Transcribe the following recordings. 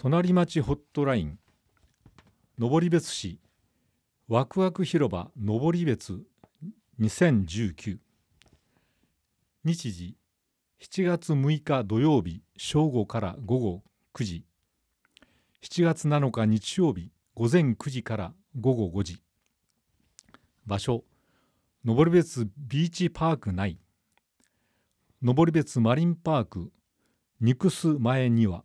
隣町ホットライン登別市ワクワク広場登別2019日時7月6日土曜日正午から午後9時7月7日日曜日午前9時から午後5時場所登別ビーチパーク内登別マリンパークニクス前庭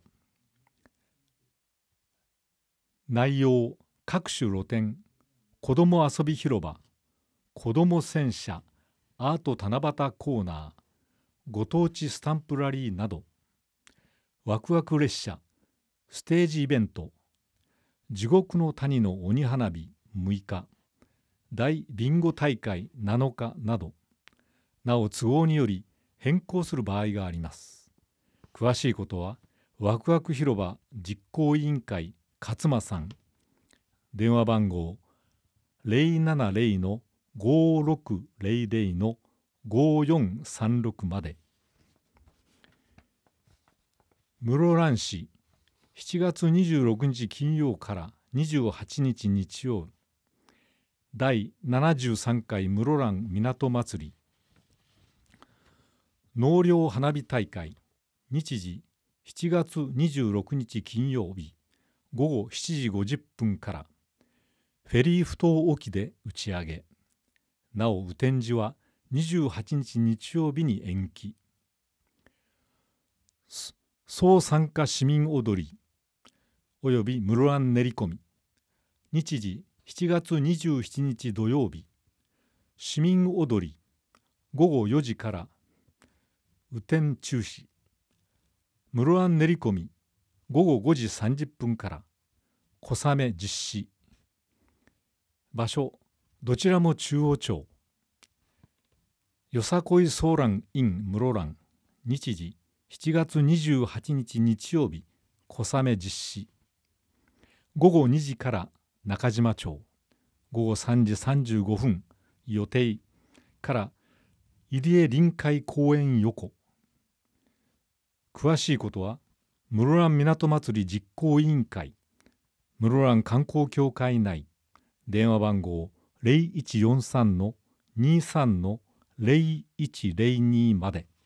内容各種露店子ども遊び広場子ども戦車アート七夕コーナーご当地スタンプラリーなどワクワク列車ステージイベント地獄の谷の鬼花火6日大ビンゴ大会7日などなお都合により変更する場合があります。詳しいことはワクワク広場実行委員会勝間さん電話番号070-5600-5436まで。室蘭市7月26日金曜から28日日曜第73回室蘭港祭り納涼花火大会日時7月26日金曜日午後7時50分からフェリー埠頭沖で打ち上げなお雨天時は28日日曜日に延期総参加市民踊りおよび室蘭練り込み日時7月27日土曜日市民踊り午後4時から雨天中止室蘭練り込み午後5時30分から小雨実施場所どちらも中央町よさこいソーラン in 室蘭日時7月28日日曜日小雨実施午後2時から中島町午後3時35分予定から入江臨海公園横詳しいことは室蘭港祭り実行委員会室蘭観光協会内電話番号0143-23-0102まで。